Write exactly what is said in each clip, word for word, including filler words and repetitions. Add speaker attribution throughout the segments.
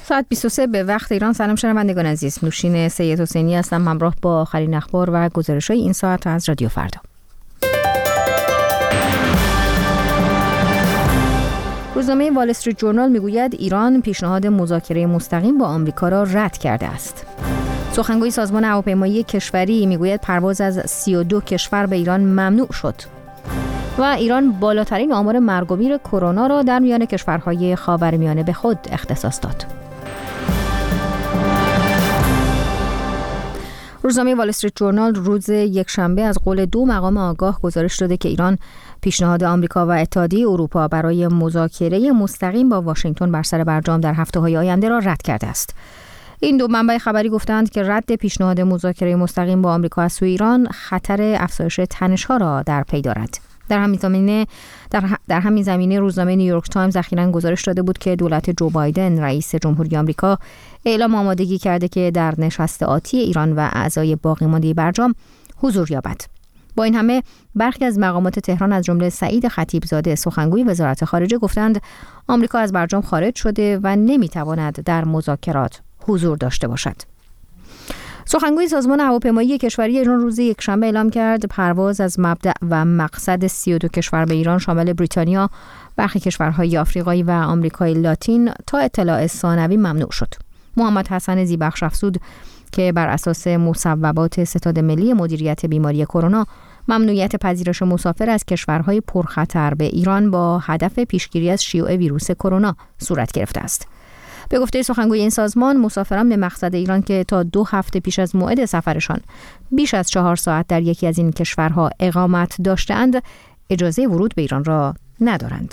Speaker 1: ساعت بیست و سه به وقت ایران. سلام شنوندگان عزیز، نوشین سید حسینی هستم همراه با آخرین اخبار و گزارش‌های این ساعت از رادیو فردا. روزنامه وال استریت جورنال میگوید ایران پیشنهاد مذاکره مستقیم با آمریکا را رد کرده است. سخنگوی سازمان هواپیمایی کشوری میگوید پرواز از سی و دو کشور به ایران ممنوع شد. و ایران بالاترین آمار مرگ و میر کرونا را در میان کشورهای خاورمیانه به خود اختصاص داد. روزنامه وال استریت جورنال روز یکشنبه از قول دو مقام آگاه گزارش داده که ایران پیشنهاد آمریکا و اتحادیه اروپا برای مذاکره مستقیم با واشنگتن بر سر برجام در هفته‌های آینده را رد کرده است. این دو منبع خبری گفتند که رد پیشنهاد مذاکره مستقیم با آمریکا از سوی ایران خطر افزایش تنش‌ها را در پی دارد. در همین زمینه در, در همین زمینه روزنامه نیویورک تایمز اخیراً گزارش داده بود که دولت جو بایدن رئیس جمهوری آمریکا اعلام آمادگی کرده که در نشست آتی ایران و اعضای باقی مانده برجام حضور یابد. با این همه برخی از مقامات تهران از جمله سعید خطیبزاده سخنگوی وزارت خارجه گفتند آمریکا از برجام خارج شده و نمیتواند در مذاکرات حضور داشته باشد. سخنگوی سازمان هواپیمایی کشوری ایران روز یکشنبه اعلام کرد پرواز از مبدأ و مقصد سی و دو کشور به ایران شامل بریتانیا، برخی کشورهای آفریقایی و آمریکای لاتین تا اطلاع ثانوی ممنوع شد. محمد حسن زیبخش افزود که بر اساس مصوبات ستاد ملی مدیریت بیماری کرونا ممنوعیت پذیرش مسافر از کشورهای پرخطر به ایران با هدف پیشگیری از شیوع ویروس کرونا صورت گرفته است. به گفته سخنگوی این سازمان مسافران به مقصد ایران که تا دو هفته پیش از موعد سفرشان بیش از چهار ساعت در یکی از این کشورها اقامت داشته‌اند اجازه ورود به ایران را ندارند.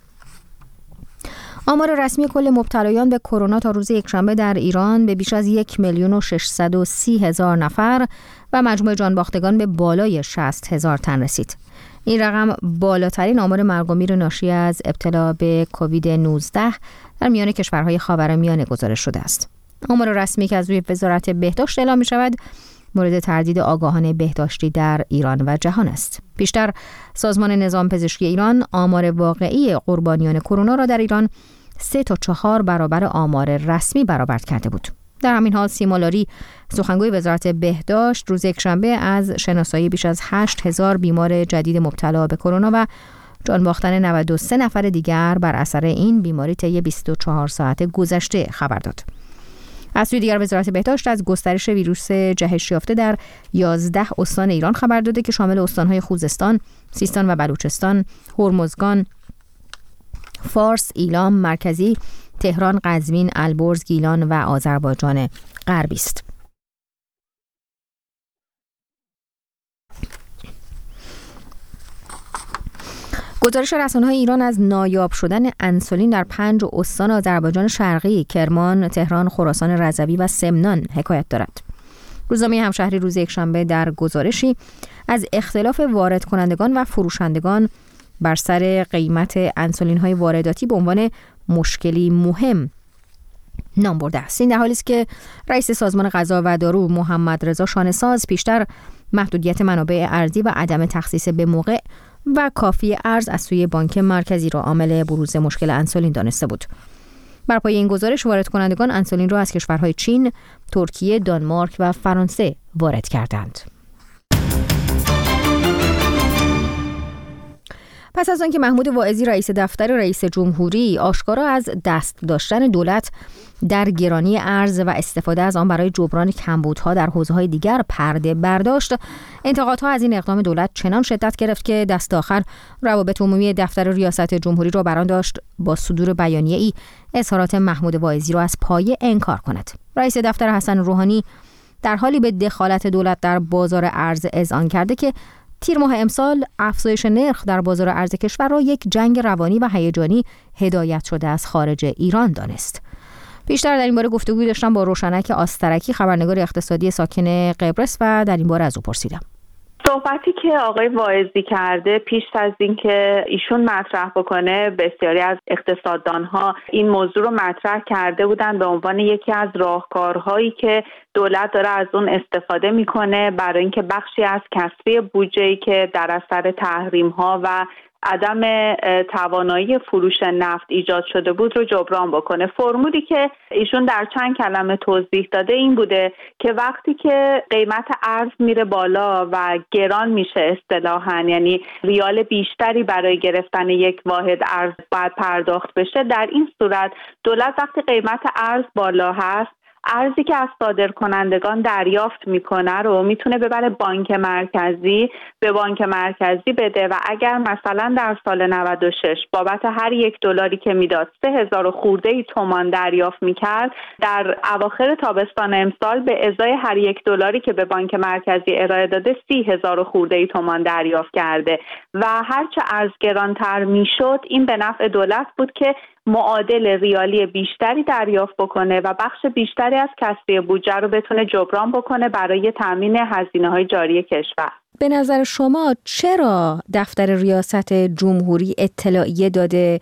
Speaker 1: آمار رسمی کل مبتلایان به کرونا تا روز یکشنبه در ایران به بیش از یک میلیون و ششصد و سی هزار نفر و مجموع جانباختگان به بالای شصت هزار تن رسید. این رقم بالاترین آمار مرگ و میر ناشی از ابتلا به کووید نوزده در میان کشورهای خاورمیانه گزارش شده است. آمار رسمی که از روی وزارت بهداشت اعلام می شود مورد تردید آگاهان بهداشتی در ایران و جهان است. پیشتر سازمان نظام پزشکی ایران آمار واقعی قربانیان کرونا را در ایران سه تا چهار برابر آمار رسمی برآورد کرده بود. در همین حال سیما لاری سخنگوی وزارت بهداشت روز یکشنبه از شناسایی بیش از هشت هزار بیمار جدید مبتلا به کرونا و جان باختن نود و سه نفر دیگر بر اثر این بیماری طی بیست و چهار ساعت گذشته خبر داد. از سوی دیگر وزارت بهداشت از گسترش ویروس جهش یافته در یازده استان ایران خبر داده که شامل استان‌های خوزستان، سیستان و بلوچستان، هرمزگان، فارس، ایلام مرکزی، تهران، قزوین، البرز، گیلان و آذربایجان غربی است. گزارش رسانه‌های ایران از نایاب شدن انسولین در پنج استان آذربایجان شرقی، کرمان، تهران، خراسان رضوی و سمنان حکایت دارد. روزنامه همشهری روز یکشنبه در گزارشی از اختلاف وارد کنندگان و فروشندگان بر سر قیمت انسولین‌های وارداتی به عنوان مشکلی مهم نام برده است. این در حالی است که رئیس سازمان غذا و دارو محمد رضا شانه‌ساز پیشتر محدودیت منابع ارزی و عدم تخصیص به موقع و کافی ارز از سوی بانک مرکزی را عامل بروز مشکل انسولین دانسته بود. بر پایه این گزارش وارد کنندگان انسولین را از کشورهای چین، ترکیه، دانمارک و فرانسه وارد کردند. پس از آنکه محمود واعظی رئیس دفتر رئیس جمهوری آشکارا از دست داشتن دولت در گرانی ارز و استفاده از آن برای جبران کمبودها در حوزه‌های دیگر پرده برداشت، انتقادها از این اقدام دولت چنان شدت گرفت که دست آخر روابط عمومی دفتر ریاست جمهوری را بران داشت با صدور بیانیه‌ای اظهارات محمود واعظی را از پایه انکار کند. رئیس دفتر حسن روحانی در حالی به دخالت دولت در بازار ارز اذعان کرده که تیر ماه امسال افزایش نرخ در بازار ارز کشور را یک جنگ روانی و هیجانی هدایت شده از خارج ایران دانست. پیشتر در این باره گفتگوی داشتم با روشنک آسترکی، خبرنگار اقتصادی ساکن قبرس، و در این باره از او پرسیدم.
Speaker 2: صحبتی که آقای واعظی کرده پیش از اینکه ایشون مطرح بکنه، بسیاری از اقتصاددانها این موضوع رو مطرح کرده بودن به عنوان یکی از راهکارهایی که دولت داره از اون استفاده میکنه برای اینکه بخشی از کسری بودجه‌ای که در اثر تحریم‌ها و عدم توانایی فروش نفت ایجاد شده بود رو جبران بکنه. فرمولی که ایشون در چند کلمه توضیح داده این بوده که وقتی که قیمت ارز میره بالا و گران میشه اصطلاحاً، یعنی ریال بیشتری برای گرفتن یک واحد ارز باید پرداخت بشه، در این صورت دولت وقتی قیمت ارز بالا هست، ارزی که از صادرکنندگان دریافت میکنه رو میتونه ببره بانک مرکزی، به بانک مرکزی بده و اگر مثلا در سال نود و شش بابت هر یک دلاری که میداد سه هزار خورده ای تومان دریافت میکرد، در اواخر تابستان امسال به ازای هر یک دلاری که به بانک مرکزی ارائه داده سی هزار خورده ای تومان دریافت کرده و هرچه ارز گرانتر میشد این به نفع دولت بود که معادل ریالی بیشتری دریافت بکنه و بخش بیشتری از کسری بودجه رو بتونه جبران بکنه برای تامین هزینه‌های جاری کشور.
Speaker 1: به نظر شما چرا دفتر ریاست جمهوری اطلاعیه داده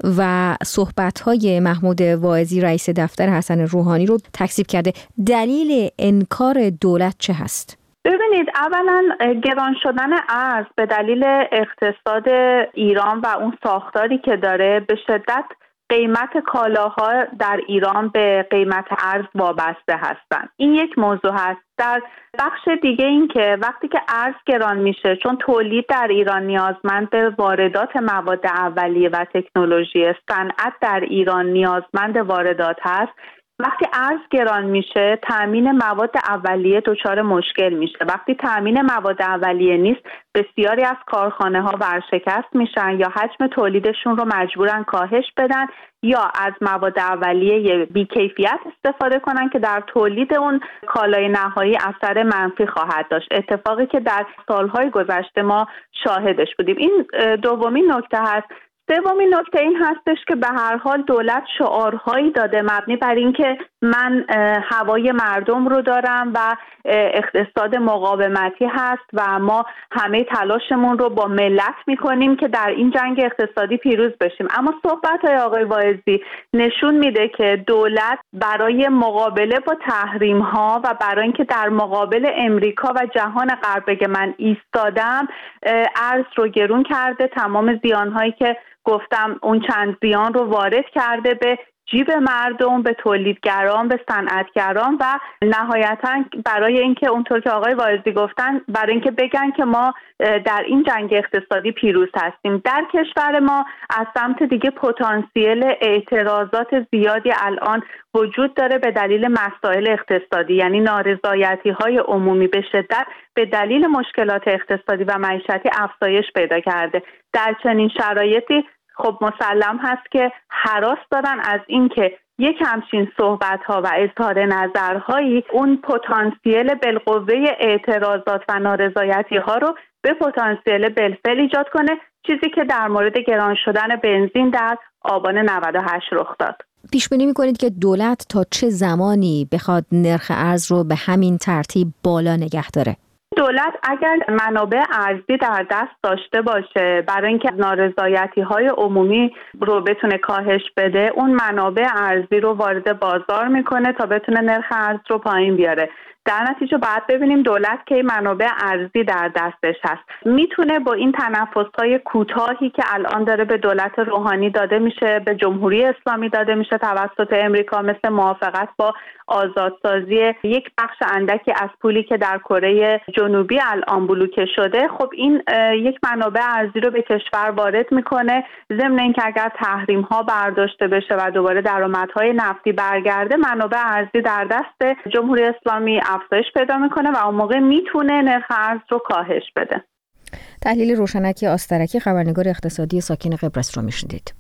Speaker 1: و صحبت‌های محمود واعظی رئیس دفتر حسن روحانی رو تکذیب کرده؟ دلیل انکار دولت چه هست؟
Speaker 2: ببینید، اولا گران شدن ارز به دلیل اقتصاد ایران و اون ساختاری که داره به شدت قیمت کالاها در ایران به قیمت ارز وابسته هستند. این یک موضوع هست. در بخش دیگه این که وقتی که ارز گران میشه، چون تولید در ایران نیازمند به واردات مواد اولیه و تکنولوژی، صنعت در ایران نیازمند واردات هست، وقتی ارز گران میشه تامین مواد اولیه دچار مشکل میشه. وقتی تامین مواد اولیه نیست، بسیاری از کارخانه ها ورشکست میشن یا حجم تولیدشون رو مجبورن کاهش بدن یا از مواد اولیه بی‌کیفیت استفاده کنن که در تولید اون کالای نهایی اثر منفی خواهد داشت. اتفاقی که در سالهای گذشته ما شاهدش بودیم. این دومین نکته هست. سومین نکته این هستش که به هر حال دولت شعارهایی داده مبنی بر این که من هوای مردم رو دارم و اقتصاد مقاومتی هست و ما همه تلاشمون رو با ملت میکنیم که در این جنگ اقتصادی پیروز بشیم. اما صحبت‌های آقای واعظی نشون میده که دولت برای مقابله با تحریم‌ها و برای اینکه در مقابل امریکا و جهان غرب بگه من ایستادم، ارز رو گرون کرده، تمام زیان‌هایی که گفتم اون چند زیان رو وارد کرده به جیب مردم، به تولیدگران، به صنعتگران و نهایتاً برای اینکه اونطور که آقای واعظی گفتن، برای اینکه بگن که ما در این جنگ اقتصادی پیروز هستیم. در کشور ما از سمت دیگه پتانسیل اعتراضات زیادی الان وجود داره به دلیل مسائل اقتصادی، یعنی نارضایتی‌های عمومی به شدت به دلیل مشکلات اقتصادی و معیشتی افزایش پیدا کرده. در چنین شرایطی خب مسلم هست که هراس دارن از این که یک همچین صحبت‌ها و اظهار نظرهایی اون پتانسیل بالقوه اعتراضات و نارضایتی‌ها رو به پتانسیل بالفعل ایجاد کنه، چیزی که در مورد گران شدن بنزین در آبان نود و هشت رخ داد.
Speaker 1: پیش بینی می‌کنید که دولت تا چه زمانی بخواد نرخ ارز رو به همین ترتیب بالا نگه داره؟
Speaker 2: دولت اگر منابع ارزی در دست داشته باشه برای اینکه نارضایتی‌های عمومی رو بتونه کاهش بده، اون منابع ارزی رو وارد بازار میکنه تا بتونه نرخ ارز رو پایین بیاره. در نتیجه باید ببینیم دولت که منابع ارزی در دستش هست میتونه با این تنفس‌های کوتاهی که الان داره به دولت روحانی داده میشه، به جمهوری اسلامی داده میشه توسط امریکا، مثل موافقت با آزادسازی یک بخش اندکی از پولی که در کره جنوبی الان بلوکه شده، خب این یک منابع ارزی رو به کشور وارد میکنه، ضمن اینکه اگر تحریم ها برداشته بشه و دوباره درآمدهای نفتی برگرده، منابع ارزی در دست جمهوری اسلامی افزایش پیدا میکنه و اون موقع میتونه نرخ ارز رو کاهش بده.
Speaker 1: تحلیل روشنکی آسترکی، خبرنگار اقتصادی ساکن قبرس رو میشنیدید.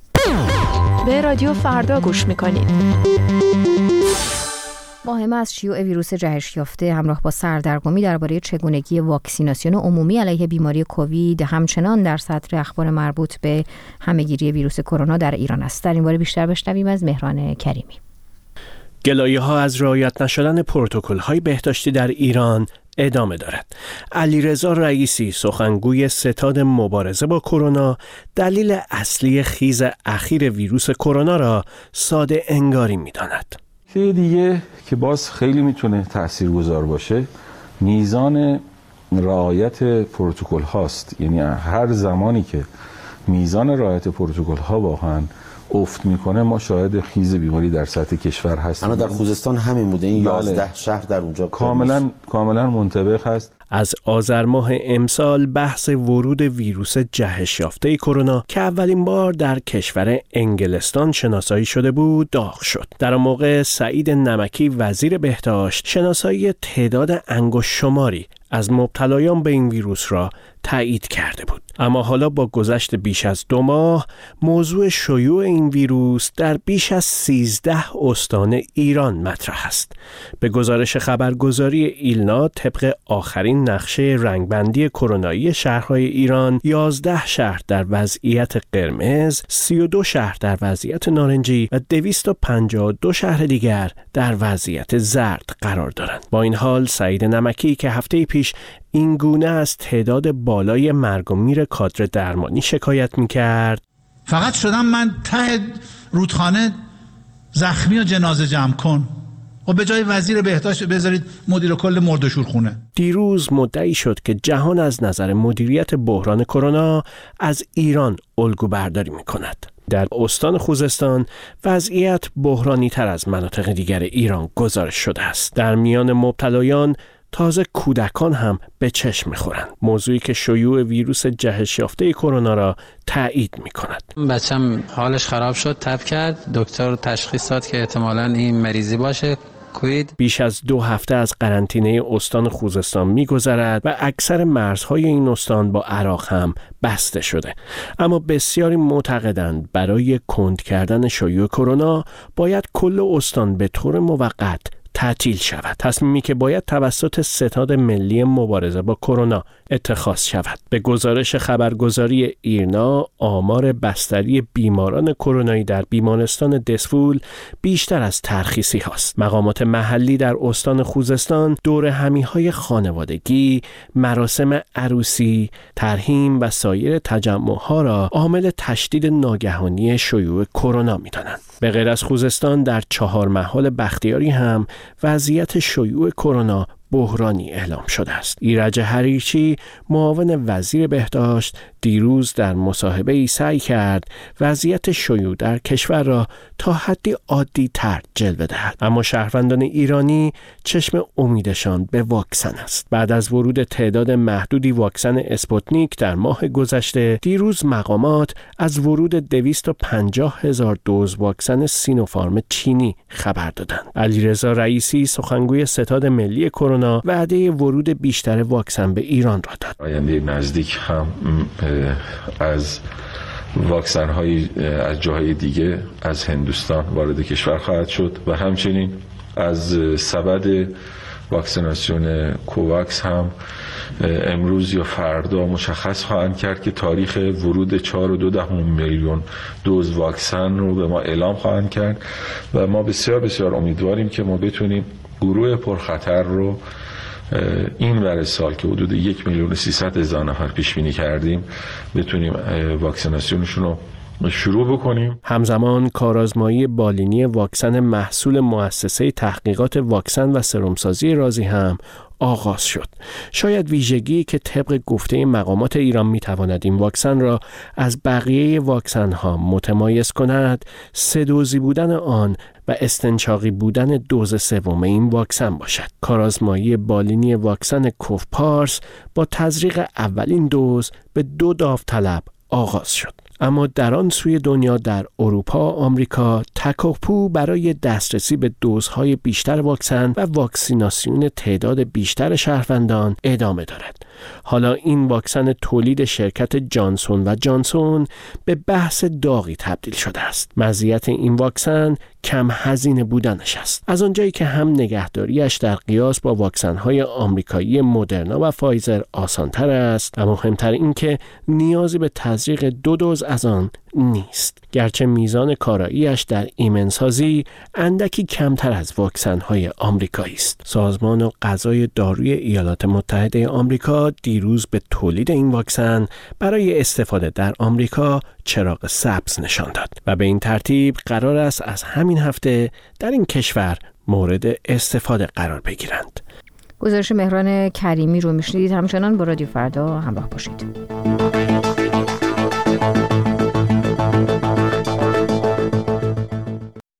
Speaker 3: به رادیو فردا گوش میکنید.
Speaker 1: واهمه از شیوع ویروس جهش یافته همراه با سردرگمی درباره چگونگی واکسیناسیون عمومی علیه بیماری کووید همچنان در صدر اخبار مربوط به همهگیری ویروس کرونا در ایران است. در این باره بیشتر بشنویم از مهران کریمی.
Speaker 4: گلایه‌ها از رعایت نشدن پروتکل‌های بهداشتی در ایران ادامه دارد. علیرضا رئیسی، سخنگوی ستاد مبارزه با کرونا، دلیل اصلی خیز اخیر ویروس کرونا را ساده انگاری می‌داند.
Speaker 5: که دیگه که باز خیلی میتونه تاثیرگذار باشه میزان رعایت پروتکل هاست. یعنی هر زمانی که میزان رعایت پروتکل‌ها واقعا افت میکنه، ما شاهد خیز بیماری در سطح کشور هستیم.
Speaker 6: اما در خوزستان همین بوده، این یازده شهر در اونجا
Speaker 5: کاملا کاملا منطبق هست.
Speaker 4: از آذر ماه امسال بحث ورود ویروس جهش یافته کرونا که اولین بار در کشور انگلستان شناسایی شده بود داغ شد. در آن موقع سعید نمکی وزیر بهداشت شناسایی تعداد انگشت شماری از مبتلایان به این ویروس را تایید کرده بود. اما حالا با گذشت بیش از دو ماه موضوع شیوع این ویروس در بیش از سیزده استان ایران مطرح است. به گزارش خبرگزاری ایلنا طبق آخرین نقشه رنگبندی کرونایی شهرهای ایران، یازده شهر در وضعیت قرمز، سی و دو شهر در وضعیت نارنجی و دویست و پنجاه و دو شهر دیگر در وضعیت زرد قرار دارند. با این حال سعید نمکی که هفته پیش این گونه از تعداد بالای مرگ و میر کادر درمانی شکایت می‌کرد،
Speaker 7: فقط شدم من ته رودخانه زخمی و جنازه جمع کن و به جای وزیر بهداشت بذارید مدیر کل مرده‌شورخونه.
Speaker 4: دیروز مدعی شد که جهان از نظر مدیریت بحران کرونا از ایران الگو برداری می‌کند. در استان خوزستان وضعیت بحرانی تر از مناطق دیگر ایران گزارش شده است. در میان مبتلایان تازه کودکان هم به چشم می‌خورند، موضوعی که شیوع ویروس جهش یافته کرونا را تایید می‌کند.
Speaker 8: بچم حالش خراب شد، تب کرد، دکتر تشخیص داد که احتمالاً این مریضی باشه، کوید.
Speaker 4: بیش از دو هفته از قرنطینه استان خوزستان می‌گذرد و اکثر مرزهای این استان با عراق هم بسته شده. اما بسیاری معتقدند برای کند کردن شیوع کرونا باید کل استان به طور موقت تعطیل شود. تصمیمی که باید توسط ستاد ملی مبارزه با کرونا اتخاذ شود. به گزارش خبرگزاری ایرنا، آمار بستری بیماران کرونایی در بیمارستان دسفول بیشتر از ترخیصی هاست. مقامات محلی در استان خوزستان دور همی‌های خانوادگی، مراسم عروسی، ترحیم و سایر تجمع‌ها را عامل تشدید ناگهانی شیوع کرونا می‌دانند. به غیر از خوزستان در چهار محال بختیاری هم وضعیت شیوع کرونا بحرانی اعلام شده است. ایرج حریرچی معاون وزیر بهداشت دیروز در مصاحبه‌ای سعی کرد وضعیت شیوع در کشور را تا حدی عادی تر جلوه دهد، اما شهروندان ایرانی چشم امیدشان به واکسن است. بعد از ورود تعداد محدودی واکسن اسپوتنیک در ماه گذشته، دیروز مقامات از ورود دویست و پنجاه هزار دوز واکسن سینوفارم چینی خبر دادند. علیرضا رئیسی سخنگوی ستاد ملی کرونا وعده ورود بیشتر واکسن به ایران را داد.
Speaker 5: آینده نزدیک هم از واکسن های از جاهای دیگه از هندوستان وارد کشور خواهد شد و همچنین از سبد واکسیناسیون کوواکس هم امروز یا فردا مشخص خواهند کرد که تاریخ ورود چهار و دو دهم میلیون دوز واکسن رو به ما اعلام خواهند کرد و ما بسیار بسیار امیدواریم که ما بتونیم گروه پرخطر رو این ور سال که حدود یک میلیون و سیصد هزار نفر پیش بینی کردیم بتونیم واکسیناسیونشون رو شروع بکنیم.
Speaker 4: همزمان کارآزمایی بالینی واکسن محصول مؤسسه تحقیقات واکسن و سرمسازی رازی هم آغاز شد. شاید ویژگی که طبق گفته مقامات ایران میتواند این واکسن را از بقیه واکسن ها متمایز کند، سه دوزی بودن آن و استنشاقی بودن دوز سوم این واکسن باشد. کارآزمایی بالینی واکسن کوفپارس با تزریق اولین دوز به دو داوطلب آغاز شد. اما در آن سوی دنیا در اروپا و آمریکا تکاپو برای دسترسی به دوزهای بیشتر واکسن و واکسیناسیون تعداد بیشتر شهروندان ادامه دارد. حالا این واکسن تولید شرکت جانسون و جانسون به بحث داغی تبدیل شده است. مزیت این واکسن کم هزینه بودنش است. از آنجایی که هم نگهداریش در قیاس با واکسن‌های آمریکایی مدرنا و فایزر آسان‌تر است، و مهمتر این که نیازی به تزریق دو دوز از آن نیست. گرچه میزان کاراییش در ایمنسازی اندکی کمتر از واکسن‌های آمریکایی است. سازمان غذای داروی ایالات متحده آمریکا دیروز به تولید این واکسن برای استفاده در آمریکا چراغ سبز نشان داد و به این ترتیب قرار است از همین هفته در این کشور مورد استفاده قرار بگیرند.
Speaker 1: گزارش مهران کریمی رو میشنیدید. همچنان با رادیو فردا همراه باشید.